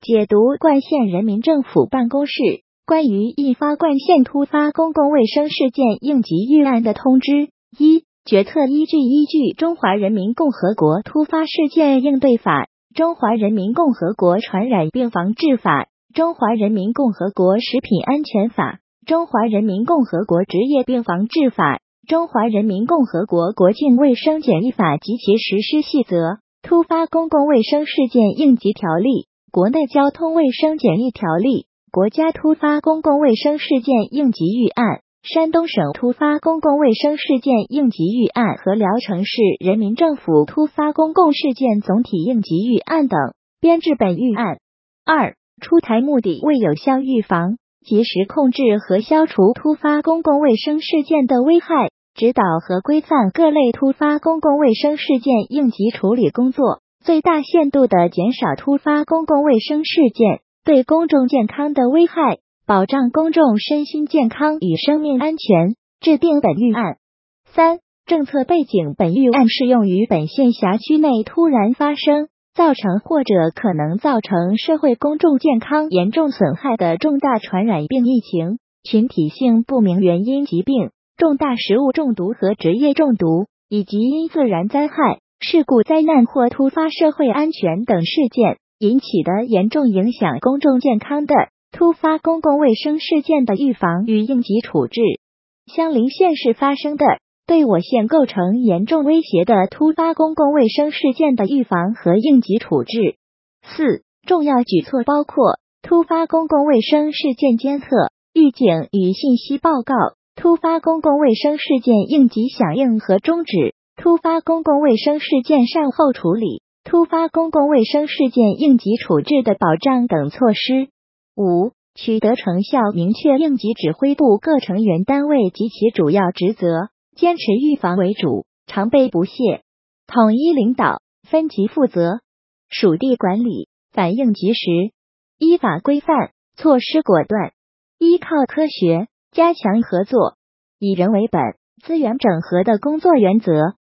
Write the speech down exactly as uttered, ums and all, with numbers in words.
解读冠县人民政府办公室关于印发冠县突发公共卫生事件应急预案的通知。一、决策依据依据《中华人民共和国突发事件应对法》、《中华人民共和国传染病防治法》、《中华人民共和国食品安全法》、《中华人民共和国职业病防治法》、《中华人民共和国国境卫生检疫法及其实施细则》、《突发公共卫生事件应急条例》、《国内交通卫生检疫条例》、《国家突发公共卫生事件应急预案》、山东省突发公共卫生事件应急预案和聊城市人民政府突发公共事件总体应急预案等，编制本预案。二、出台目的为有效预防、及时控制和消除突发公共卫生事件的危害，指导和规范各类突发公共卫生事件应急处理工作，最大限度地减少突发公共卫生事件对公众健康的危害，保障公众身心健康与生命安全，制定本预案。三、政策背景本预案适用于本县辖区内突然发生，造成或者可能造成社会公众健康严重损害的重大传染病疫情、群体性不明原因疾病、重大食物中毒和职业中毒，以及因自然灾害、事故灾难或突发社会安全等事件引起的严重影响公众健康的突发公共卫生事件的预防与应急处置。相邻县市发生的对我县构成严重威胁的突发公共卫生事件的预防和应急处置。四、重要举措包括突发公共卫生事件监测、预警与信息报告、突发公共卫生事件应急响应和终止、突发公共卫生事件善后处理、突发公共卫生事件应急处置的保障等措施。五、取得成效明确应急指挥部各成员单位及其主要职责，坚持预防为主，常备不懈，统一领导，分级负责，属地管理，反应及时，依法规范，措施果断，依靠科学，加强合作，以人为本，资源整合的工作原则，